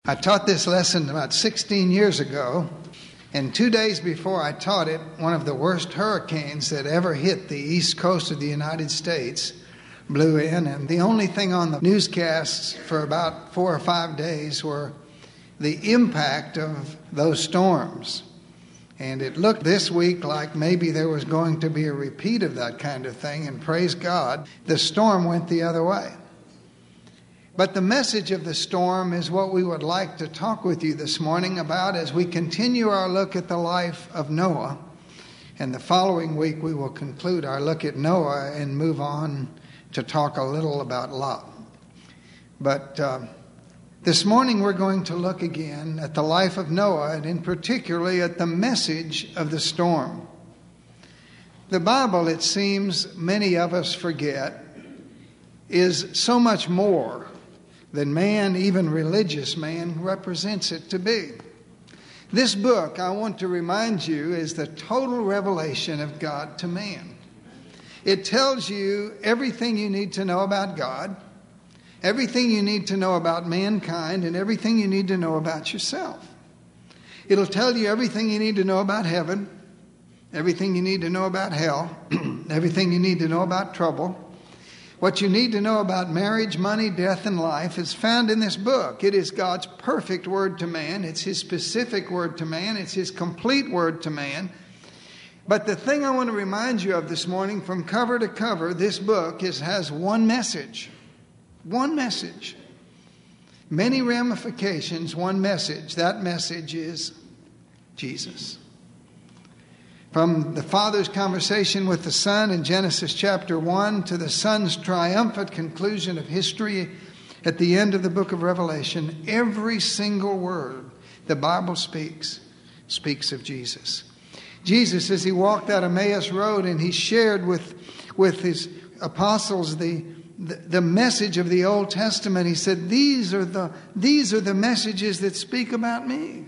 I taught this lesson about 16 years ago, and 2 days before I taught it, one of the worst hurricanes that ever hit the east coast of the United States blew in, and the only thing on the newscasts for about 4 or 5 days were the impact of those storms. And it looked this week like maybe there was going to be a repeat of that kind of thing, and praise God, the storm went the other way. But the message of the storm is what we would like to talk with you this morning about as we continue our look at the life of Noah. And the following week we will conclude our look at Noah and move on to talk a little about Lot. But this morning we're going to look again at the life of Noah, and in particularly at the message of the storm. The Bible, it seems many of us forget, is so much more than man, even religious man, represents it to be. This book, I want to remind you, is the total revelation of God to man. It tells you everything you need to know about God, everything you need to know about mankind, and everything you need to know about yourself. It'll tell you everything you need to know about heaven, everything you need to know about hell, everything you need to know about trouble. What you need to know about marriage, money, death, and life is found in this book. It is God's perfect word to man. It's His specific word to man. It's His complete word to man. But the thing I want to remind you of this morning, from cover to cover, this book has one message. One message. Many ramifications, one message. That message is Jesus. From the Father's conversation with the Son in Genesis chapter 1 to the Son's triumphant conclusion of history at the end of the book of Revelation, every single word the Bible speaks of Jesus. Jesus, as He walked that Emmaus road and He shared with His apostles the message of the Old Testament, He said, these are the messages that speak about me.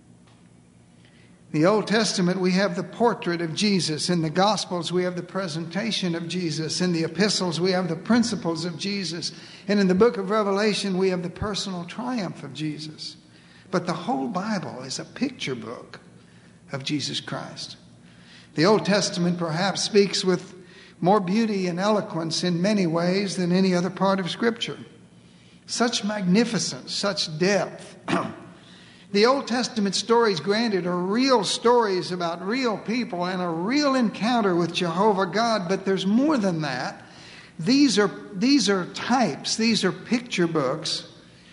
In the Old Testament, we have the portrait of Jesus. In the Gospels, we have the presentation of Jesus. In the epistles, we have the principles of Jesus. And in the book of Revelation, we have the personal triumph of Jesus. But the whole Bible is a picture book of Jesus Christ. The Old Testament perhaps speaks with more beauty and eloquence in many ways than any other part of Scripture. Such magnificence, such depth. The Old Testament stories, granted, are real stories about real people and a real encounter with Jehovah God, but there's more than that. These are types, these are picture books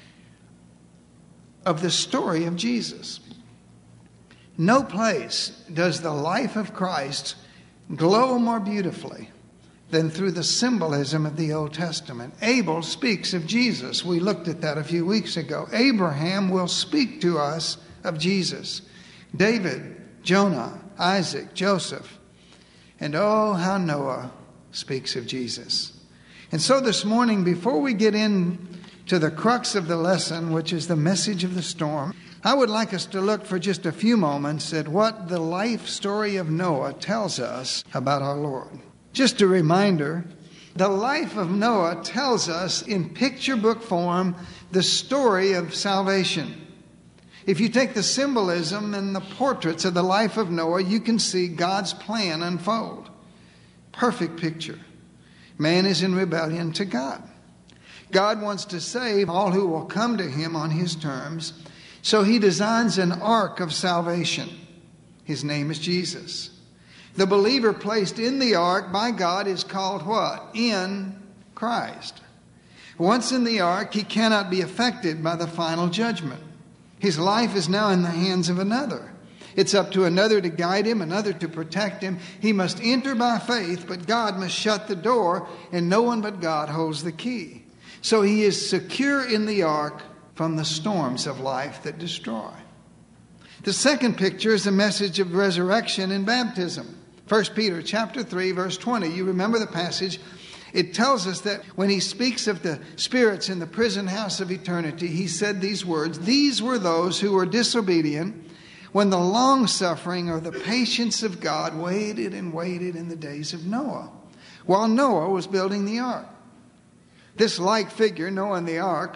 of the story of Jesus. No place does the life of Christ glow more beautifully than through the symbolism of the Old Testament. Abel speaks of Jesus. We looked at that a few weeks ago. Abraham will speak to us of Jesus. David, Jonah, Isaac, Joseph. And oh, how Noah speaks of Jesus. And so this morning, before we get into the crux of the lesson, which is the message of the storm, I would like us to look for just a few moments at what the life story of Noah tells us about our Lord. Just a reminder, the life of Noah tells us in picture book form the story of salvation. If you take the symbolism and the portraits of the life of Noah, you can see God's plan unfold. Perfect picture. Man is in rebellion to God. God wants to save all who will come to Him on His terms, so He designs an ark of salvation. His name is Jesus. The believer placed in the ark by God is called what? In Christ. Once in the ark, he cannot be affected by the final judgment. His life is now in the hands of another. It's up to another to guide him, another to protect him. He must enter by faith, but God must shut the door, and no one but God holds the key. So he is secure in the ark from the storms of life that destroy. The second picture is the message of resurrection and baptism. 1 Peter chapter 3, verse 20. You remember the passage. It tells us that when he speaks of the spirits in the prison house of eternity, he said these words, "These were those who were disobedient when the long-suffering or the patience of God waited and waited in the days of Noah, while Noah was building the ark." This like figure, Noah and the ark,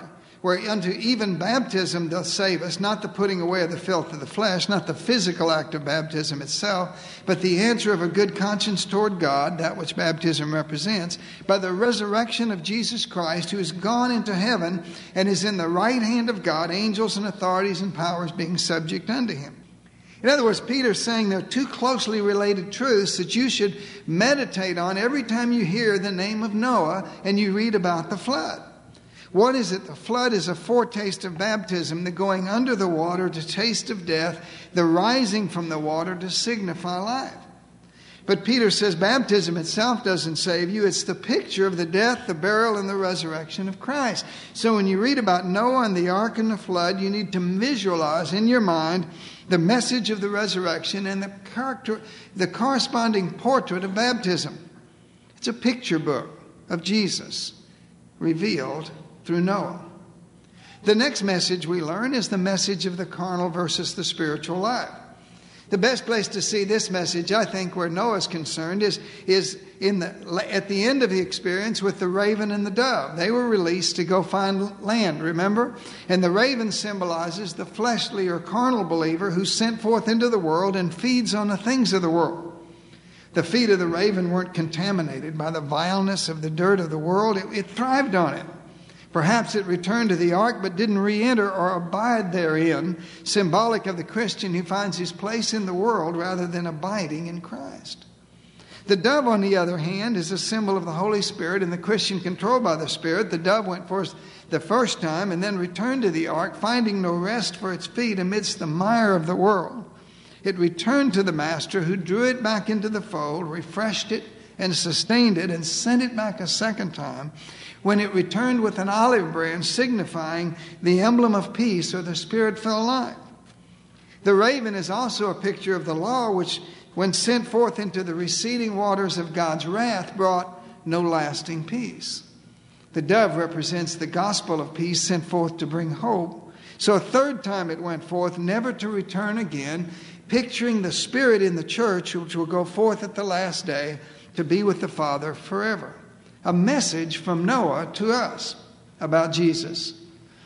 where unto even baptism doth save us, not the putting away of the filth of the flesh, not the physical act of baptism itself, but the answer of a good conscience toward God, that which baptism represents, by the resurrection of Jesus Christ, who is gone into heaven and is in the right hand of God, angels and authorities and powers being subject unto him. In other words, Peter's saying there are two closely related truths that you should meditate on every time you hear the name of Noah and you read about the flood. What is it? The flood is a foretaste of baptism, the going under the water to taste of death, the rising from the water to signify life. But Peter says baptism itself doesn't save you. It's the picture of the death, the burial, and the resurrection of Christ. So when you read about Noah and the ark and the flood, you need to visualize in your mind the message of the resurrection and the corresponding portrait of baptism. It's a picture book of Jesus revealed through Noah. The next message we learn is the message of the carnal versus the spiritual life. The best place to see this message, I think, where Noah's concerned is at the end of the experience with the raven and the dove. They were released to go find land, remember? And the raven symbolizes the fleshly or carnal believer who's sent forth into the world and feeds on the things of the world. The feet of the raven weren't contaminated by the vileness of the dirt of the world. It thrived on it. Perhaps it returned to the ark but didn't re-enter or abide therein, symbolic of the Christian who finds his place in the world rather than abiding in Christ. The dove, on the other hand, is a symbol of the Holy Spirit and the Christian controlled by the Spirit. The dove went forth the first time and then returned to the ark, finding no rest for its feet amidst the mire of the world. It returned to the master, who drew it back into the fold, refreshed it and sustained it, and sent it back a second time, when it returned with an olive branch signifying the emblem of peace or the Spirit-filled life. The raven is also a picture of the law, which, when sent forth into the receding waters of God's wrath, brought no lasting peace. The dove represents the gospel of peace sent forth to bring hope. So a third time it went forth, never to return again, picturing the Spirit in the church, which will go forth at the last day to be with the Father forever. A message from Noah to us about Jesus.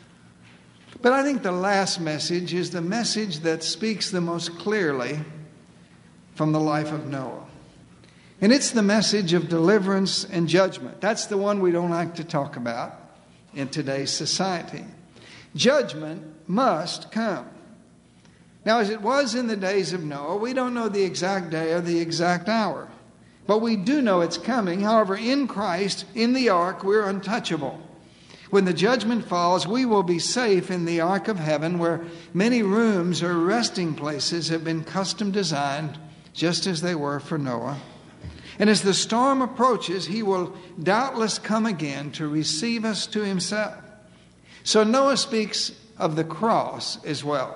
But I think the last message is the message that speaks the most clearly from the life of Noah. And it's the message of deliverance and judgment. That's the one we don't like to talk about in today's society. Judgment must come. Now, as it was in the days of Noah, we don't know the exact day or the exact hour. But we do know it's coming. However, in Christ, in the ark, we're untouchable. When the judgment falls, we will be safe in the ark of heaven, where many rooms or resting places have been custom designed, just as they were for Noah. And as the storm approaches, he will doubtless come again to receive us to himself. So Noah speaks of the cross as well.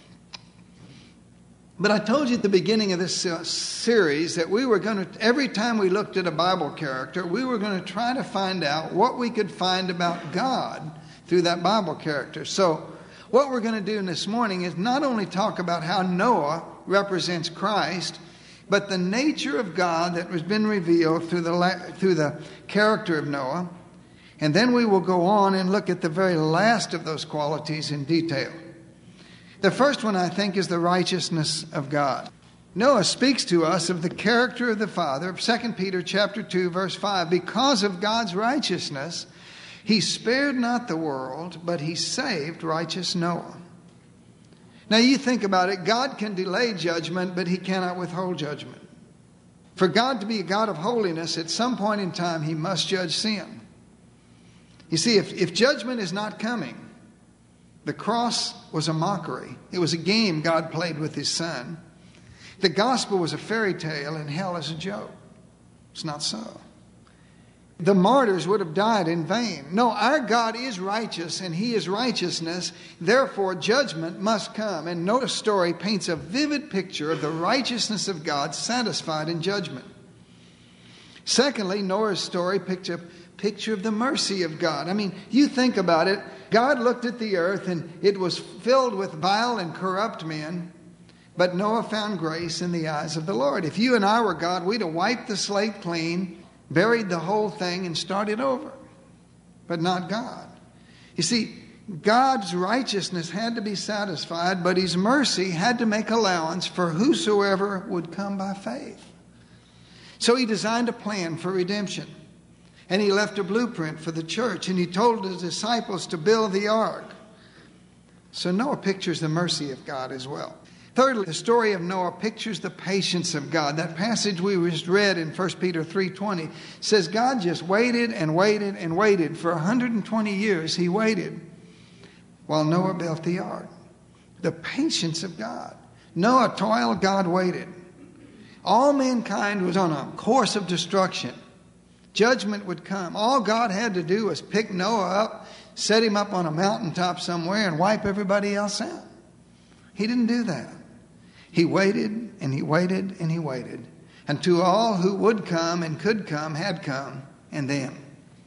But I told you at the beginning of this series that we were going to, every time we looked at a Bible character, we were going to try to find out what we could find about God through that Bible character. So what we're going to do this morning is not only talk about how Noah represents Christ, but the nature of God that has been revealed through the character of Noah. And then we will go on and look at the very last of those qualities in detail. The first one, I think, is the righteousness of God. Noah speaks to us of the character of the Father. 2 Peter chapter 2, verse 5. Because of God's righteousness, he spared not the world, but he saved righteous Noah. Now you think about it. God can delay judgment, but he cannot withhold judgment. For God to be a God of holiness, at some point in time, he must judge sin. You see, if judgment is not coming, the cross was a mockery. It was a game God played with his son. The gospel was a fairy tale and hell is a joke. It's not so. The martyrs would have died in vain. No, our God is righteous and he is righteousness. Therefore, judgment must come. And Noah's story paints a vivid picture of the righteousness of God satisfied in judgment. Secondly, Noah's story picks a picture of the mercy of God. I mean, you think about it. God looked at the earth and it was filled with vile and corrupt men. But Noah found grace in the eyes of the Lord. If you and I were God, we'd have wiped the slate clean, buried the whole thing, and started over. But not God. You see, God's righteousness had to be satisfied, but his mercy had to make allowance for whosoever would come by faith. So he designed a plan for redemption. And he left a blueprint for the church. And he told his disciples to build the ark. So Noah pictures the mercy of God as well. Thirdly, the story of Noah pictures the patience of God. That passage we just read in 1 Peter 3:20 says God just waited and waited and waited. For 120 years he waited while Noah built the ark. The patience of God. Noah toiled, God waited. All mankind was on a course of destruction. Judgment would come. All God had to do was pick Noah up, set him up on a mountaintop somewhere, and wipe everybody else out. He didn't do that. He waited and he waited and he waited until all who would come and could come had come, and then.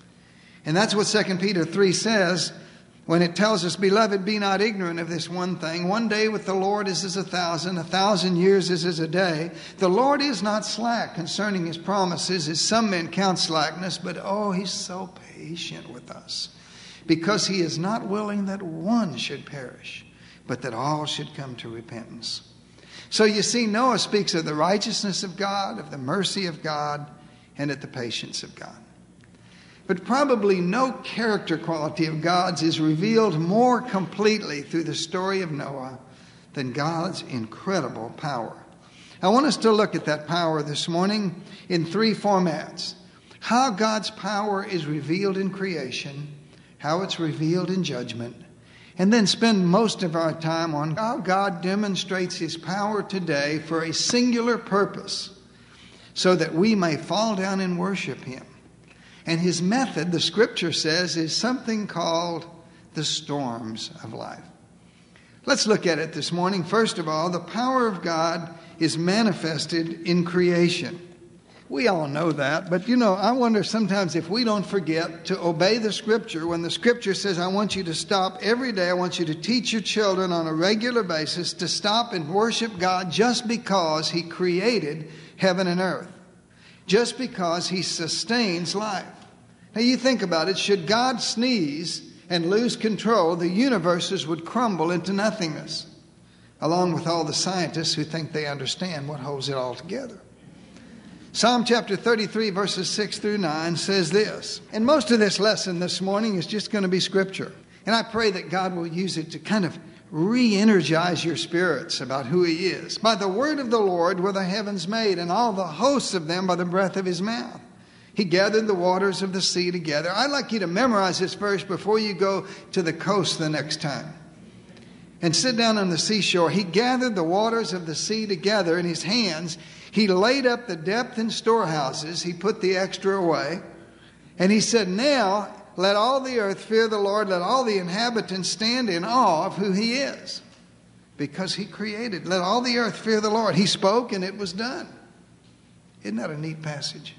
And that's what 2 Peter 3 says when it tells us, "Beloved, be not ignorant of this one thing. One day with the Lord is as 1,000 years is as a day. The Lord is not slack concerning his promises, as some men count slackness, but he's so patient with us, because he is not willing that one should perish, but that all should come to repentance." So you see, Noah speaks of the righteousness of God, of the mercy of God, and of the patience of God. But probably no character quality of God's is revealed more completely through the story of Noah than God's incredible power. I want us to look at that power this morning in three formats. How God's power is revealed in creation, how it's revealed in judgment, and then spend most of our time on how God demonstrates his power today for a singular purpose, so that we may fall down and worship him. And his method, the scripture says, is something called the storms of life. Let's look at it this morning. First of all, the power of God is manifested in creation. We all know that, but I wonder sometimes if we don't forget to obey the scripture when the scripture says, I want you to stop every day, I want you to teach your children on a regular basis to stop and worship God just because he created heaven and earth, just because he sustains life. Now you think about it, should God sneeze and lose control, the universes would crumble into nothingness, along with all the scientists who think they understand what holds it all together. Psalm chapter 33 verses 6 through 9 says this, and most of this lesson this morning is just going to be scripture. And I pray that God will use it to kind of re-energize your spirits about who he is. By the word of the Lord were the heavens made, and all the hosts of them by the breath of his mouth. He gathered the waters of the sea together. I'd like you to memorize this verse before you go to the coast the next time. And sit down on the seashore. He gathered the waters of the sea together in his hands. He laid up the depth in storehouses. He put the extra away. And he said, now let all the earth fear the Lord. Let all the inhabitants stand in awe of who he is. Because he created. Let all the earth fear the Lord. He spoke and it was done. Isn't that a neat passage?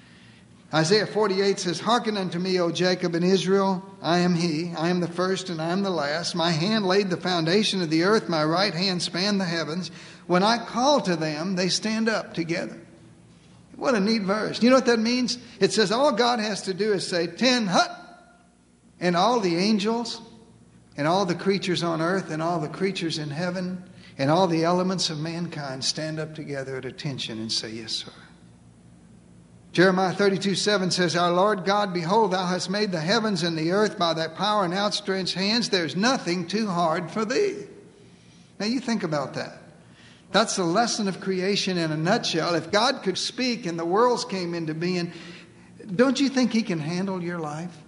Isaiah 48 says, hearken unto me, O Jacob and Israel. I am he. I am the first and I am the last. My hand laid the foundation of the earth. My right hand spanned the heavens. When I call to them, they stand up together. What a neat verse. You know what that means? It says all God has to do is say, 10 hut. And all the angels and all the creatures on earth and all the creatures in heaven and all the elements of mankind stand up together at attention and say, yes, sir. Jeremiah 32:7 says, our Lord God, behold, thou hast made the heavens and the earth by thy power and outstretched hands. There's nothing too hard for thee. Now you think about that. That's the lesson of creation in a nutshell. If God could speak and the worlds came into being, don't you think he can handle your life?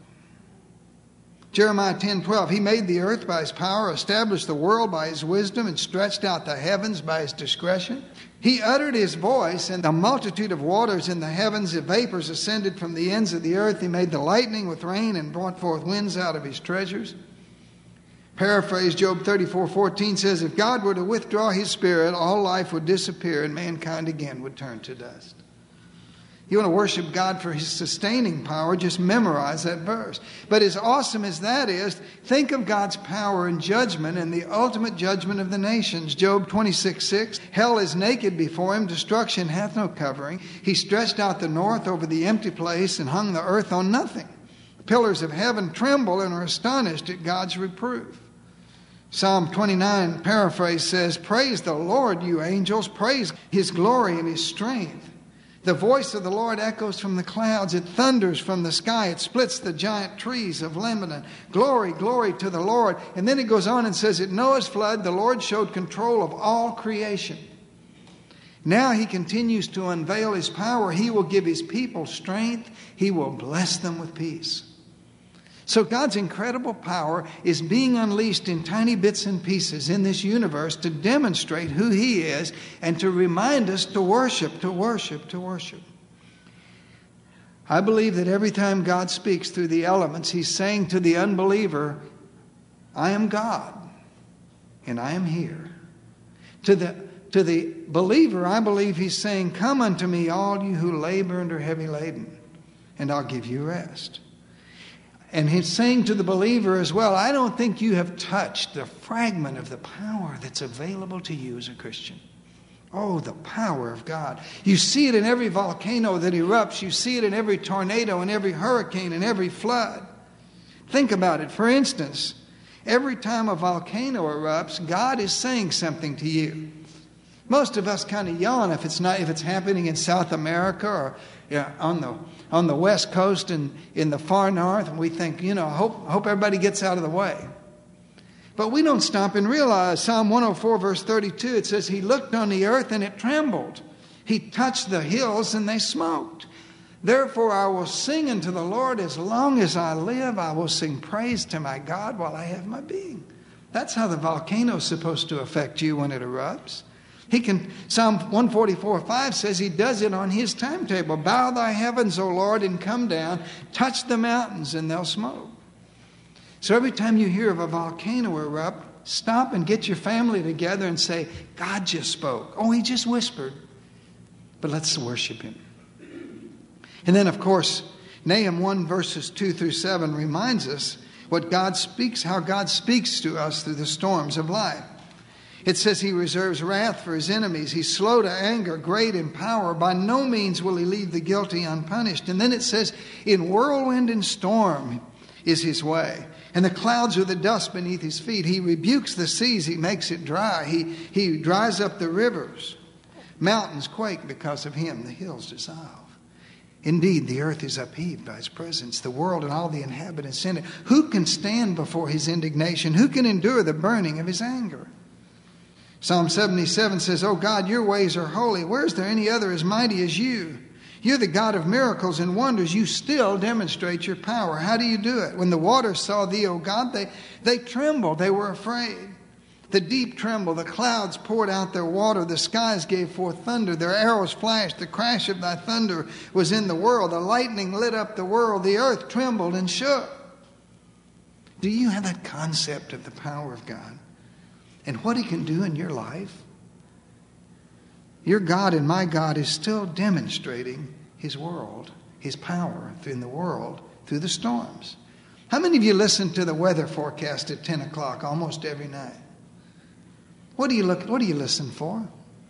Jeremiah 10:12, he made the earth by his power, established the world by his wisdom, and stretched out the heavens by his discretion. He uttered his voice, and the multitude of waters in the heavens, the vapors ascended from the ends of the earth. He made the lightning with rain and brought forth winds out of his treasures. Paraphrase, Job 34:14 says, if God were to withdraw his spirit, all life would disappear and mankind again would turn to dust. You want to worship God for his sustaining power, just memorize that verse. But as awesome as that is, think of God's power in judgment and the ultimate judgment of the nations. Job 26:6, hell is naked before him, destruction hath no covering. He stretched out the north over the empty place and hung the earth on nothing. pillars of heaven tremble and are astonished at God's reproof. Psalm 29, paraphrase, says, "Praise the Lord, you angels. Praise His glory and His strength. The voice of the Lord echoes from the clouds. It thunders from the sky. It splits the giant trees of Lebanon. Glory, glory to the Lord." And then it goes on and says, "At Noah's flood, the Lord showed control of all creation. Now He continues to unveil His power. He will give His people strength. He will bless them with peace." So God's incredible power is being unleashed in tiny bits and pieces in this universe to demonstrate who He is and to remind us to worship, to worship, to worship. I believe that every time God speaks through the elements, He's saying to the unbeliever, "I am God, and I am here." To the believer, I believe He's saying, "Come unto me, all you who labor and are heavy laden, and I'll give you rest." And He's saying to the believer as well, "I don't think you have touched the fragment of the power that's available to you as a Christian." Oh, the power of God. You see it in every volcano that erupts. You see it in every tornado, in every hurricane, in every flood. Think about it. For instance, every time a volcano erupts, God is saying something to you. Most of us kind of yawn if it's happening in South America or on the West Coast and in the far north, and we think, hope everybody gets out of the way. But we don't stop and realize Psalm 104 verse 32, it says, "He looked on the earth and it trembled. He touched the hills and they smoked. Therefore I will sing unto the Lord as long as I live. I will sing praise to my God while I have my being." That's how the volcano is supposed to affect you when it erupts. Psalm 144:5 says He does it on His timetable. "Bow thy heavens, O Lord, and come down. Touch the mountains, and they'll smoke." So every time you hear of a volcano erupt, stop and get your family together and say, "God just spoke. Oh, He just whispered. But let's worship Him." And then, of course, Nahum 1 verses 2 through 7 reminds us how God speaks to us through the storms of life. It says He reserves wrath for His enemies. He's slow to anger, great in power. By no means will He leave the guilty unpunished. And then it says, in whirlwind and storm is His way, and the clouds are the dust beneath His feet. He rebukes the seas. He makes it dry. He dries up the rivers. Mountains quake because of Him. The hills dissolve. Indeed, the earth is upheaved by His presence, the world and all the inhabitants in it. Who can stand before His indignation? Who can endure the burning of His anger? Psalm 77 says, "O God, your ways are holy. Where is there any other as mighty as you? You're the God of miracles and wonders. You still demonstrate your power." How do you do it? When the waters saw Thee, O God, they trembled. They were afraid. The deep trembled. The clouds poured out their water. The skies gave forth thunder. Their arrows flashed. The crash of Thy thunder was in the world. The lightning lit up the world. The earth trembled and shook. Do you have that concept of the power of God and what He can do in your life? Your God and my God is still demonstrating His world, His power in the world through the storms. How many of you listen to the weather forecast at 10 o'clock almost every night? What do you listen for?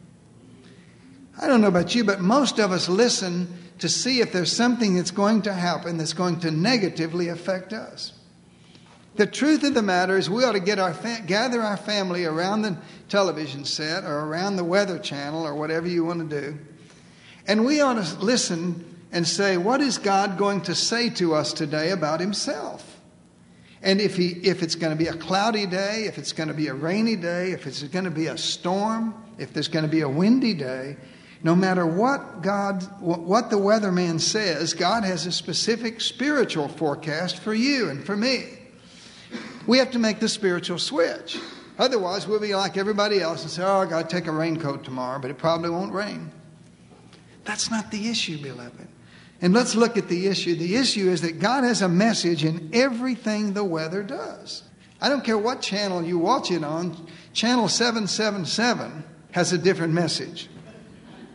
I don't know about you, but most of us listen to see if there's something that's going to happen that's going to negatively affect us. The truth of the matter is we ought to gather our family around the television set or around the Weather Channel or whatever you want to do. And we ought to listen and say, what is God going to say to us today about Himself? And if it's going to be a cloudy day, if it's going to be a rainy day, if it's going to be a storm, if there's going to be a windy day, no matter what the weatherman says, God has a specific spiritual forecast for you and for me. We have to make the spiritual switch. Otherwise, we'll be like everybody else and say, "Oh, I got to take a raincoat tomorrow, but it probably won't rain." That's not the issue, beloved. And let's look at the issue. The issue is that God has a message in everything the weather does. I don't care what channel you watch it on. Channel 777 has a different message.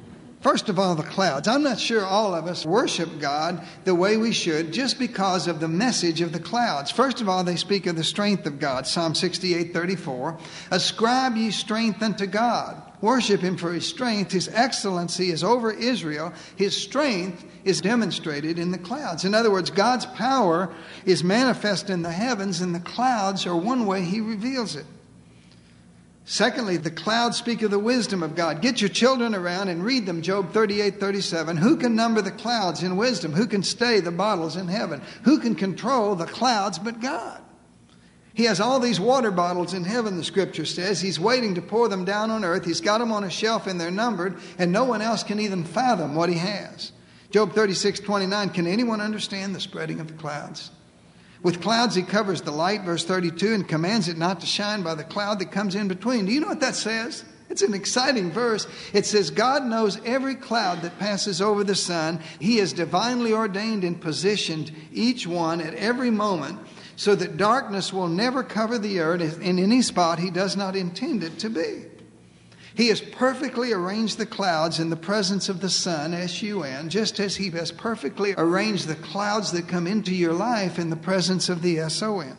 First of all, the clouds. I'm not sure all of us worship God the way we should just because of the message of the clouds. First of all, they speak of the strength of God. Psalm 68:34. Ascribe ye strength unto God. Worship Him for His strength. His excellency is over Israel. His strength is demonstrated in the clouds. In other words, God's power is manifest in the heavens, and the clouds are one way He reveals it. Secondly, the clouds speak of the wisdom of God. Get your children around and read them. Job 38:37. Who can number the clouds in wisdom? Who can stay the bottles in heaven? Who can control the clouds but God? He has all these water bottles in heaven, the Scripture says. He's waiting to pour them down on earth. He's got them on a shelf and they're numbered, and no one else can even fathom what He has. Job 36:29. Can anyone understand the spreading of the clouds? With clouds He covers the light, verse 32, and commands it not to shine by the cloud that comes in between. Do you know what that says? It's an exciting verse. It says God knows every cloud that passes over the sun. He has divinely ordained and positioned each one at every moment so that darkness will never cover the earth in any spot He does not intend it to be. He has perfectly arranged the clouds in the presence of the sun, S-U-N, just as He has perfectly arranged the clouds that come into your life in the presence of the S-O-N.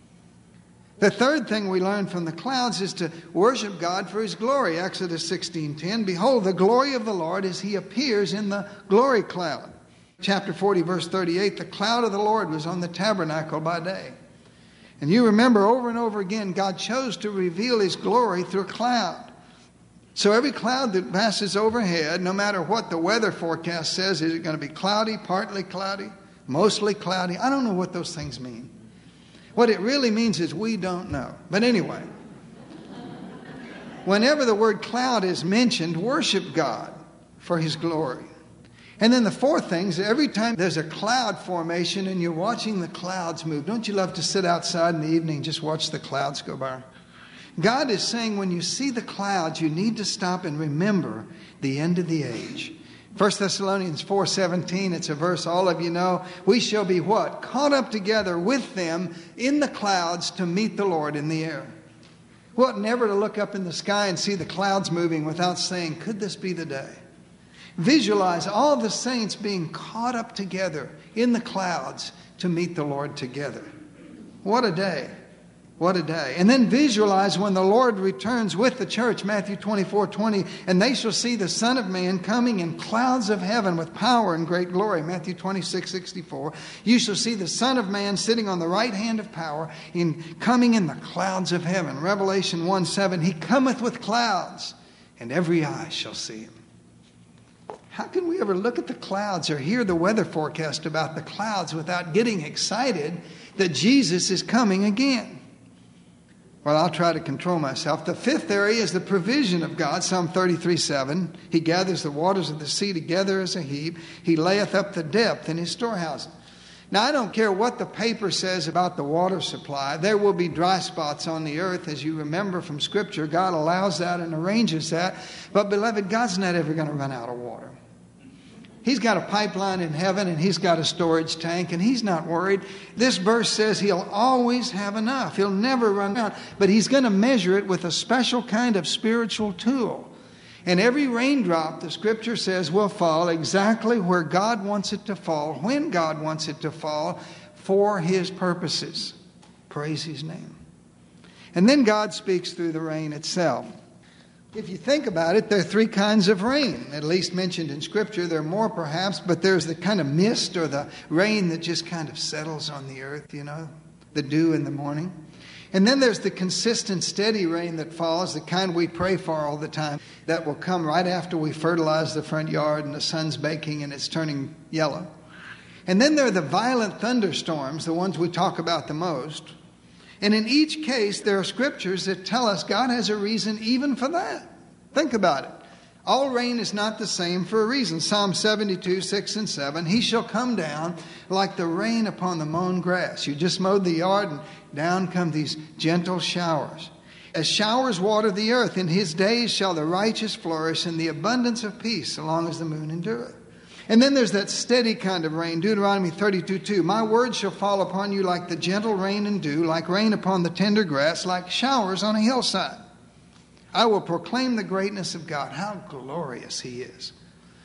The third thing we learn from the clouds is to worship God for His glory. Exodus 16:10, behold, the glory of the Lord as He appears in the glory cloud. Chapter 40, verse 38, the cloud of the Lord was on the tabernacle by day. And you remember over and over again, God chose to reveal His glory through a cloud. So every cloud that passes overhead, no matter what the weather forecast says, is it going to be cloudy, partly cloudy, mostly cloudy? I don't know what those things mean. What it really means is we don't know. But anyway, whenever the word cloud is mentioned, worship God for His glory. And then the fourth thing is every time there's a cloud formation and you're watching the clouds move, don't you love to sit outside in the evening and just watch the clouds go by? God is saying when you see the clouds, you need to stop and remember the end of the age. 1 Thessalonians 4:17, it's a verse all of you know. We shall be what? Caught up together with them in the clouds to meet the Lord in the air. We ought never to look up in the sky and see the clouds moving without saying, could this be the day? Visualize all the saints being caught up together in the clouds to meet the Lord together. What a day. What a day. And then visualize when the Lord returns with the church, Matthew 24:20, and they shall see the Son of Man coming in clouds of heaven with power and great glory, Matthew 26:64. You shall see the Son of Man sitting on the right hand of power, coming in the clouds of heaven, Revelation 1:7. He cometh with clouds, and every eye shall see Him. How can we ever look at the clouds or hear the weather forecast about the clouds without getting excited that Jesus is coming again? Well, I'll try to control myself. The fifth area is the provision of God. Psalm 33:7. He gathers the waters of the sea together as a heap. He layeth up the depth in His storehouses. Now, I don't care what the paper says about the water supply. There will be dry spots on the earth. As you remember from Scripture, God allows that and arranges that. But, beloved, God's not ever going to run out of water. He's got a pipeline in heaven and He's got a storage tank and He's not worried. This verse says He'll always have enough. He'll never run out. But He's going to measure it with a special kind of spiritual tool. And every raindrop, the Scripture says, will fall exactly where God wants it to fall, when God wants it to fall, for His purposes. Praise His name. And then God speaks through the rain itself. If you think about it, there are three kinds of rain, at least mentioned in Scripture. There are more perhaps, but there's the kind of mist or the rain that just kind of settles on the earth, you know, the dew in the morning. And then there's the consistent, steady rain that falls, the kind we pray for all the time, that will come right after we fertilize the front yard and the sun's baking and it's turning yellow. And then there are the violent thunderstorms, the ones we talk about the most. And in each case, there are scriptures that tell us God has a reason even for that. Think about it. All rain is not the same for a reason. Psalm 72:6-7. He shall come down like the rain upon the mown grass. You just mowed the yard and down come these gentle showers. As showers water the earth, in His days shall the righteous flourish in the abundance of peace, so long as the moon endureth. And then there's that steady kind of rain, Deuteronomy 32:2. My word shall fall upon you like the gentle rain and dew, like rain upon the tender grass, like showers on a hillside. I will proclaim the greatness of God. How glorious He is.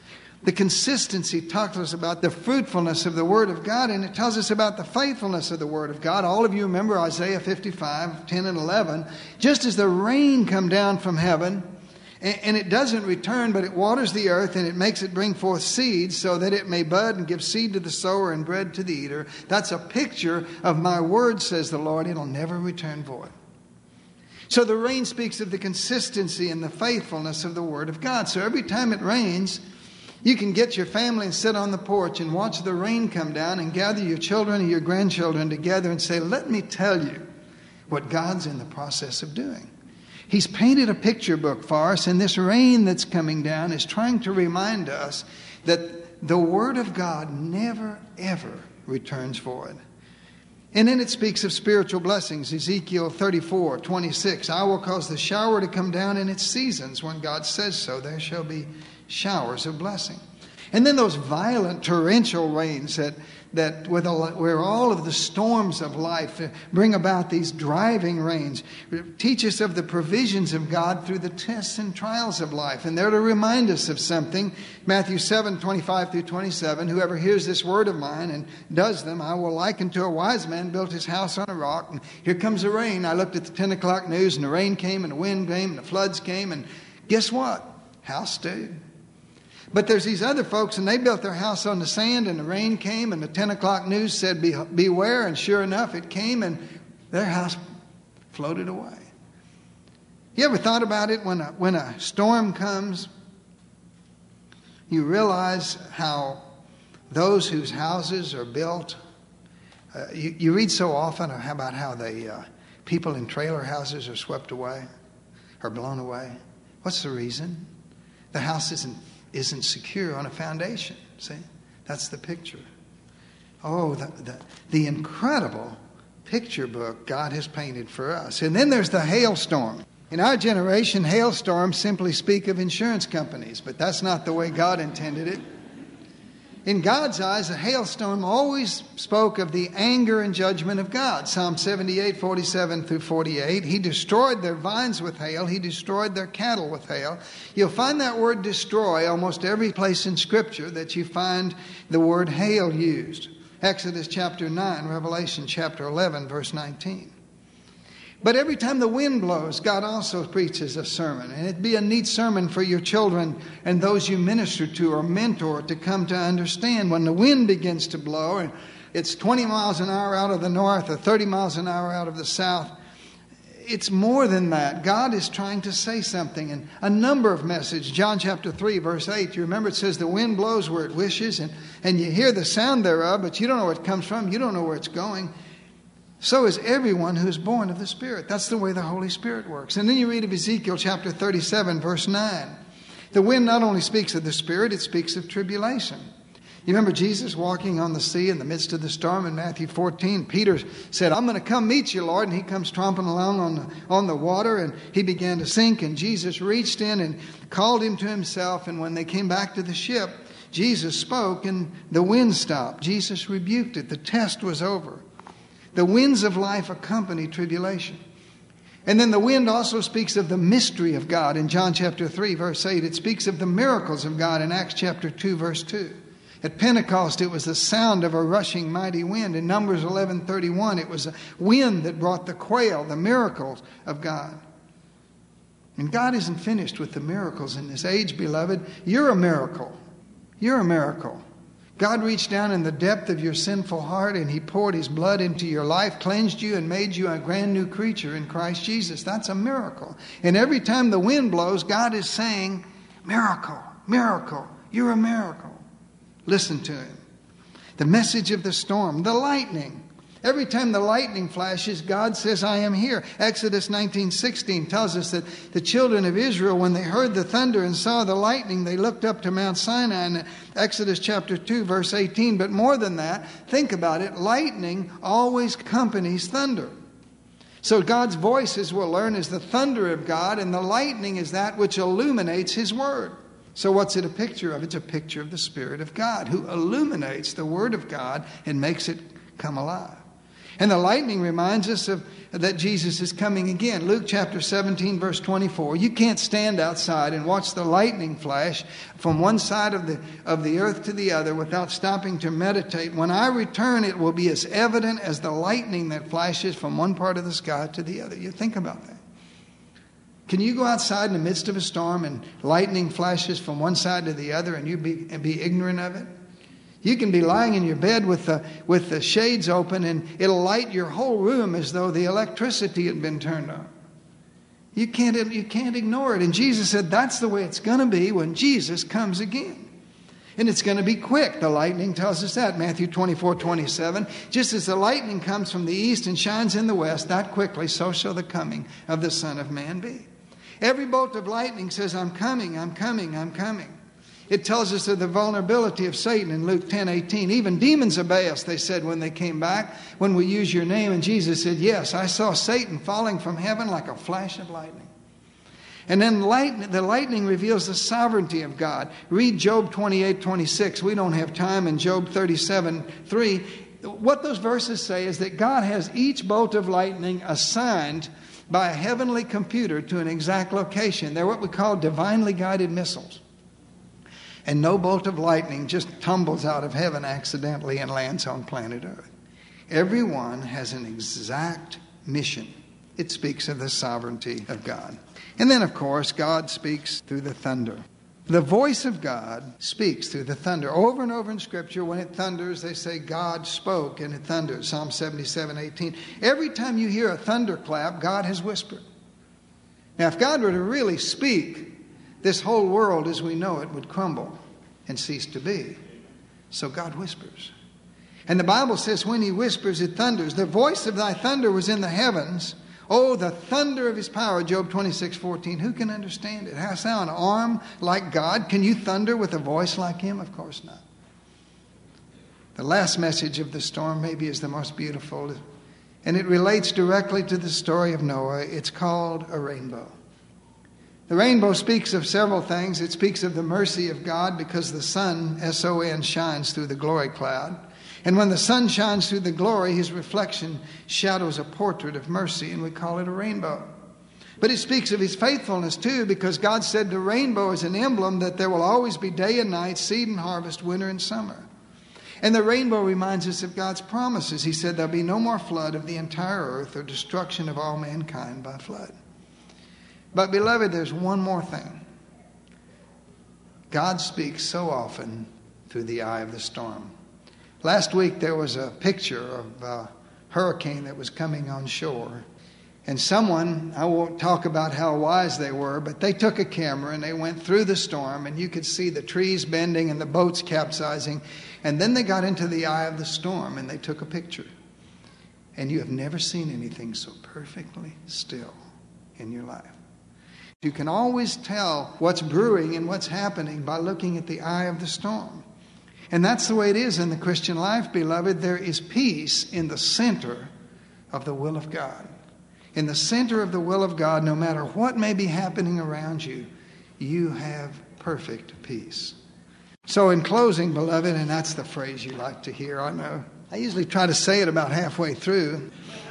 The consistency talks to us about the fruitfulness of the Word of God, and it tells us about the faithfulness of the Word of God. All of you remember Isaiah 55, 10 and 11. Just as the rain come down from heaven, and it doesn't return, but it waters the earth, and it makes it bring forth seed, so that it may bud and give seed to the sower and bread to the eater. That's a picture of my word, says the Lord. It'll never return void. So the rain speaks of the consistency and the faithfulness of the Word of God. So every time it rains, you can get your family and sit on the porch and watch the rain come down and gather your children and your grandchildren together and say, let me tell you what God's in the process of doing. He's painted a picture book for us, and this rain that's coming down is trying to remind us that the Word of God never, ever returns void. And then it speaks of spiritual blessings. Ezekiel 34, 26. I will cause the shower to come down in its seasons. When God says so, there shall be showers of blessing. And then those violent torrential rains where all of the storms of life bring about these driving rains, teach us of the provisions of God through the tests and trials of life. And they're to remind us of something. Matthew 7, 25 through 27, whoever hears this word of mine and does them, I will liken to a wise man built his house on a rock. And here comes the rain. I looked at the 10 o'clock news, and the rain came, and the wind came, and the floods came. And guess what? House stayed. But there's these other folks, and they built their house on the sand, and the rain came, and the 10 o'clock news said, beware, and sure enough, it came, and their house floated away. You ever thought about it when a storm comes? You realize how those whose houses are built, you read so often about how people in trailer houses are swept away, or blown away. What's the reason? The house isn't secure on a foundation. See? That's the picture. Oh, the incredible picture book God has painted for us. And then there's the hailstorm. In our generation, hailstorms simply speak of insurance companies, but that's not the way God intended it. In God's eyes, a hailstorm always spoke of the anger and judgment of God. Psalm 78, 47 through 48. He destroyed their vines with hail. He destroyed their cattle with hail. You'll find that word destroy almost every place in Scripture that you find the word hail used. Exodus chapter 9, Revelation chapter 11, verse 19. But every time the wind blows, God also preaches a sermon. And it'd be a neat sermon for your children and those you minister to or mentor to come to understand. When the wind begins to blow, and it's 20 miles an hour out of the north or 30 miles an hour out of the south, it's more than that. God is trying to say something. And a number of messages. John chapter 3, verse 8. You remember it says the wind blows where it wishes, and you hear the sound thereof, but you don't know where it comes from. You don't know where it's going. So is everyone who is born of the Spirit. That's the way the Holy Spirit works. And then you read of Ezekiel chapter 37, verse 9. The wind not only speaks of the Spirit, it speaks of tribulation. You remember Jesus walking on the sea in the midst of the storm in Matthew 14. Peter said, I'm going to come meet you, Lord. And he comes tromping along on the water, and he began to sink. And Jesus reached in and called him to himself. And when they came back to the ship, Jesus spoke and the wind stopped. Jesus rebuked it. The test was over. The winds of life accompany tribulation. And then the wind also speaks of the mystery of God in John chapter 3, verse 8. It speaks of the miracles of God in Acts chapter 2, verse 2. At Pentecost, it was the sound of a rushing mighty wind. In Numbers 11:31, it was a wind that brought the quail, the miracles of God. And God isn't finished with the miracles in this age, beloved. You're a miracle. You're a miracle. God reached down in the depth of your sinful heart, and He poured His blood into your life, cleansed you, and made you a brand new creature in Christ Jesus. That's a miracle. And every time the wind blows, God is saying, miracle, miracle, you're a miracle. Listen to Him. The message of the storm, the lightning. Every time the lightning flashes, God says, I am here. Exodus 19:16 tells us that the children of Israel, when they heard the thunder and saw the lightning, they looked up to Mount Sinai. In Exodus chapter 2, verse 18. But more than that, think about it. Lightning always accompanies thunder. So God's voice, as we'll learn, is the thunder of God, and the lightning is that which illuminates His Word. So what's it a picture of? It's a picture of the Spirit of God, who illuminates the Word of God and makes it come alive. And the lightning reminds us that Jesus is coming again. Luke chapter 17, verse 24. You can't stand outside and watch the lightning flash from one side of the earth to the other without stopping to meditate. When I return, it will be as evident as the lightning that flashes from one part of the sky to the other. You think about that. Can you go outside in the midst of a storm and lightning flashes from one side to the other and you be ignorant of it? You can be lying in your bed with the shades open and it'll light your whole room as though the electricity had been turned on. You can't ignore it. And Jesus said that's the way it's going to be when Jesus comes again. And it's going to be quick. The lightning tells us that. Matthew 24:27. Just as the lightning comes from the east and shines in the west, that quickly so shall the coming of the Son of Man be. Every bolt of lightning says, I'm coming, I'm coming, I'm coming. It tells us of the vulnerability of Satan in Luke 10:18. Even demons obey us, they said when they came back, when we use your name. And Jesus said, yes, I saw Satan falling from heaven like a flash of lightning. And then the lightning reveals the sovereignty of God. Read Job 28:26. We don't have time. In Job 37:3. What those verses say is that God has each bolt of lightning assigned by a heavenly computer to an exact location. They're what we call divinely guided missiles. And no bolt of lightning just tumbles out of heaven accidentally and lands on planet Earth. Everyone has an exact mission. It speaks of the sovereignty of God. And then, of course, God speaks through the thunder. The voice of God speaks through the thunder. Over and over in Scripture, when it thunders, they say God spoke and it thunders. Psalm 77:18. Every time you hear a thunderclap, God has whispered. Now, if God were to really speak, this whole world as we know it would crumble and cease to be. So God whispers. And the Bible says when he whispers, it thunders. The voice of thy thunder was in the heavens. Oh, the thunder of his power, Job 26:14. Who can understand it? Hast thou an arm like God? Can you thunder with a voice like him? Of course not. The last message of the storm maybe is the most beautiful. And it relates directly to the story of Noah. It's called a rainbow. The rainbow speaks of several things. It speaks of the mercy of God because the sun, S-O-N, shines through the glory cloud. And when the sun shines through the glory, his reflection shadows a portrait of mercy, and we call it a rainbow. But it speaks of his faithfulness too, because God said the rainbow is an emblem that there will always be day and night, seed and harvest, winter and summer. And the rainbow reminds us of God's promises. He said there'll be no more flood of the entire earth or destruction of all mankind by flood. But beloved, there's one more thing. God speaks so often through the eye of the storm. Last week there was a picture of a hurricane that was coming on shore. And someone, I won't talk about how wise they were, but they took a camera and they went through the storm and you could see the trees bending and the boats capsizing. And then they got into the eye of the storm and they took a picture. And you have never seen anything so perfectly still in your life. You can always tell what's brewing and what's happening by looking at the eye of the storm. And that's the way it is in the Christian life, beloved. There is peace in the center of the will of God. In the center of the will of God, no matter what may be happening around you, you have perfect peace. So in closing, beloved, and that's the phrase you like to hear, I know. I usually try to say it about halfway through.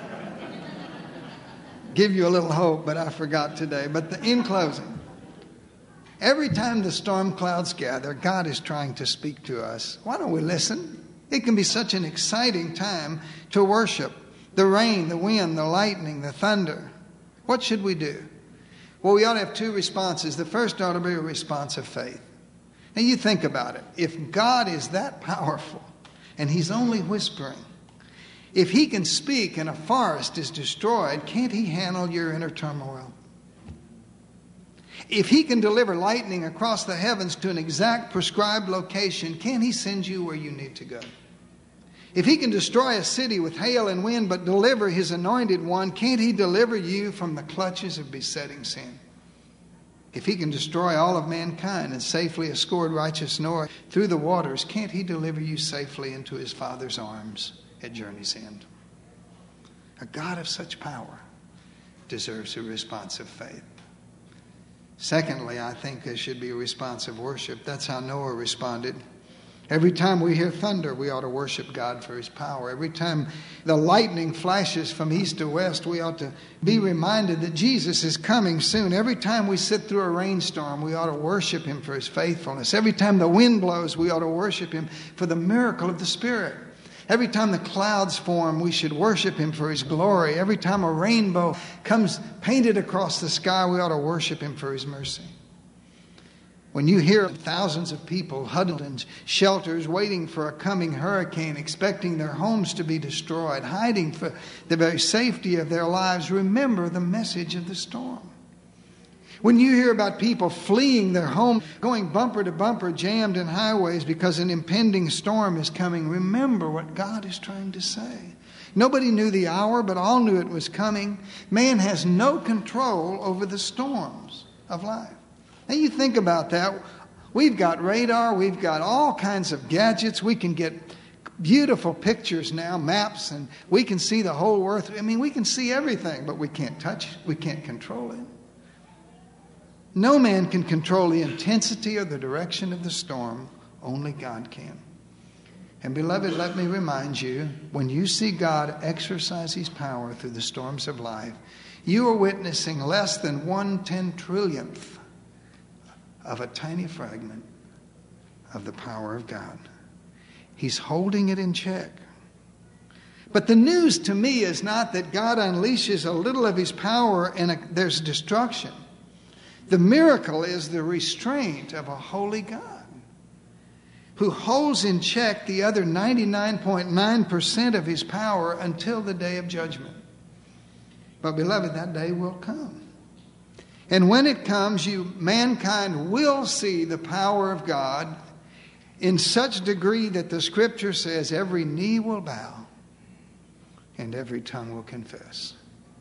Give you a little hope, but I forgot today. But in closing, every time the storm clouds gather, God is trying to speak to us. Why don't we listen? It can be such an exciting time to worship. The rain, the wind, the lightning, the thunder. What should we do? Well, we ought to have two responses. The first ought to be a response of faith. Now you think about it. If God is that powerful and he's only whispering, if he can speak and a forest is destroyed, can't he handle your inner turmoil? If he can deliver lightning across the heavens to an exact prescribed location, can't he send you where you need to go? If he can destroy a city with hail and wind but deliver his anointed one, can't he deliver you from the clutches of besetting sin? If he can destroy all of mankind and safely escort righteous Noah through the waters, can't he deliver you safely into his Father's arms at journey's end? A God of such power deserves a response of faith. Secondly, I think there should be a response of worship. That's how Noah responded. Every time we hear thunder, we ought to worship God for his power. Every time the lightning flashes from east to west, we ought to be reminded that Jesus is coming soon. Every time we sit through a rainstorm, we ought to worship him for his faithfulness. Every time the wind blows, we ought to worship him for the miracle of the Spirit. Every time the clouds form, we should worship him for his glory. Every time a rainbow comes painted across the sky, we ought to worship him for his mercy. When you hear thousands of people huddled in shelters waiting for a coming hurricane, expecting their homes to be destroyed, hiding for the very safety of their lives, remember the message of the storm. When you hear about people fleeing their home, going bumper to bumper, jammed in highways because an impending storm is coming, remember what God is trying to say. Nobody knew the hour, but all knew it was coming. Man has no control over the storms of life. And you think about that. We've got radar. We've got all kinds of gadgets. We can get beautiful pictures now, maps, and we can see the whole earth. I mean, we can see everything, but we can't touch it. We can't control it. No man can control the intensity or the direction of the storm. Only God can. And beloved, let me remind you, when you see God exercise his power through the storms of life, you are witnessing less than 1/10,000,000,000th of a tiny fragment of the power of God. He's holding it in check. But the news to me is not that God unleashes a little of his power and there's destruction. The miracle is the restraint of a holy God who holds in check the other 99.9% of his power until the day of judgment. But beloved, that day will come. And when it comes, mankind will see the power of God in such degree that the Scripture says every knee will bow and every tongue will confess.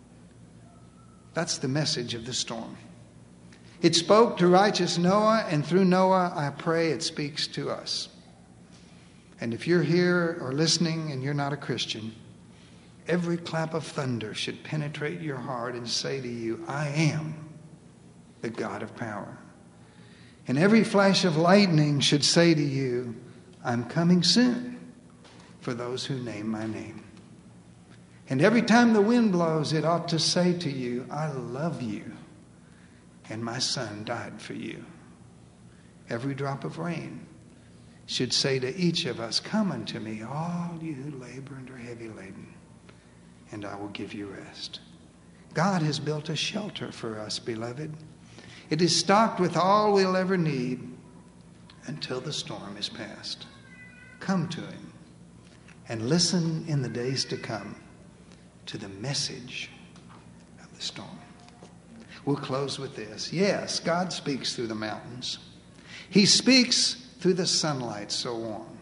That's the message of the storm. It spoke to righteous Noah, and through Noah, I pray it speaks to us. And if you're here or listening and you're not a Christian, every clap of thunder should penetrate your heart and say to you, I am the God of power. And every flash of lightning should say to you, I'm coming soon for those who name my name. And every time the wind blows, it ought to say to you, I love you, and my son died for you. Every drop of rain should say to each of us, come unto me, all you who labor and are heavy laden, and I will give you rest. God has built a shelter for us, beloved. It is stocked with all we'll ever need until the storm is past. Come to him and listen in the days to come to the message of the storm. We'll close with this. Yes, God speaks through the mountains. He speaks through the sunlight so warm.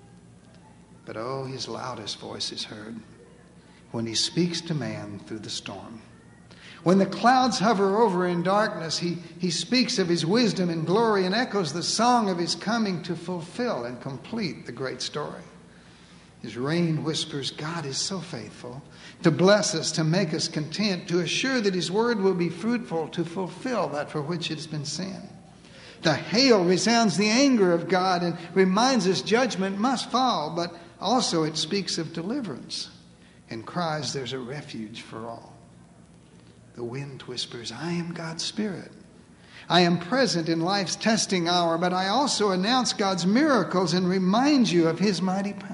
But oh, his loudest voice is heard when he speaks to man through the storm. When the clouds hover over in darkness, he speaks of his wisdom and glory and echoes the song of his coming to fulfill and complete the great story. His rain whispers, God is so faithful to bless us, to make us content, to assure that his word will be fruitful, to fulfill that for which it has been sent. The hail resounds the anger of God and reminds us judgment must fall, but also it speaks of deliverance and cries there's a refuge for all. The wind whispers, I am God's Spirit. I am present in life's testing hour, but I also announce God's miracles and remind you of his mighty power.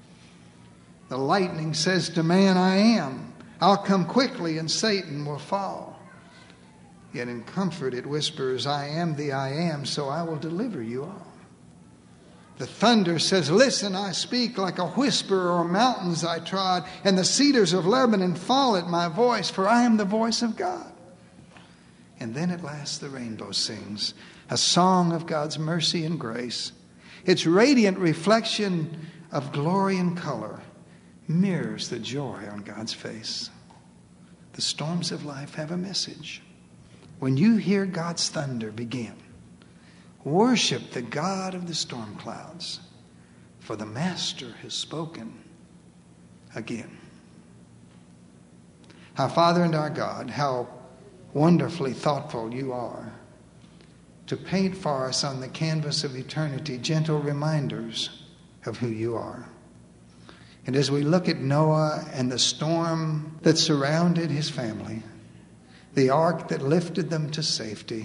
The lightning says to man, I am. I'll come quickly and Satan will fall. Yet in comfort it whispers, I am the I am, so I will deliver you all. The thunder says, listen, I speak like a whisper o'er mountains I trod, and the cedars of Lebanon fall at my voice, for I am the voice of God. And then at last the rainbow sings, a song of God's mercy and grace. Its radiant reflection of glory and color mirrors the joy on God's face. The storms of life have a message. When you hear God's thunder begin, worship the God of the storm clouds, for the Master has spoken again. Our Father and our God, how wonderfully thoughtful you are to paint for us on the canvas of eternity gentle reminders of who you are. And as we look at Noah and the storm that surrounded his family, the ark that lifted them to safety,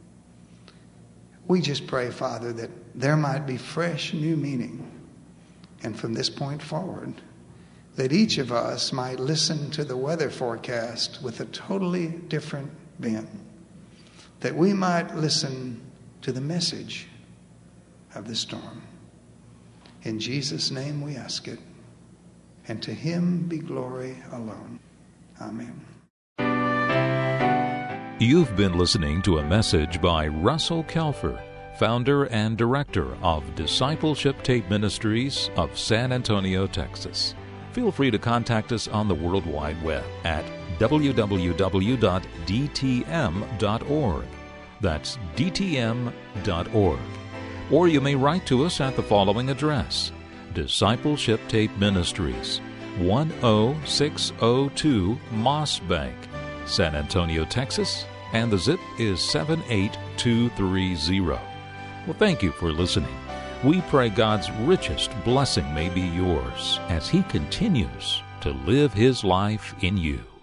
we just pray, Father, that there might be fresh new meaning. And from this point forward, that each of us might listen to the weather forecast with a totally different bent. That we might listen to the message of the storm. In Jesus' name we ask it. And to him be glory alone. Amen. You've been listening to a message by Russell Kelfer, founder and director of Discipleship Tape Ministries of San Antonio, Texas. Feel free to contact us on the World Wide Web at www.dtm.org. That's dtm.org. Or you may write to us at the following address: Discipleship Tape Ministries, 10602 Moss Bank, San Antonio, Texas, and the zip is 78230. Well, thank you for listening. We pray God's richest blessing may be yours as He continues to live His life in you.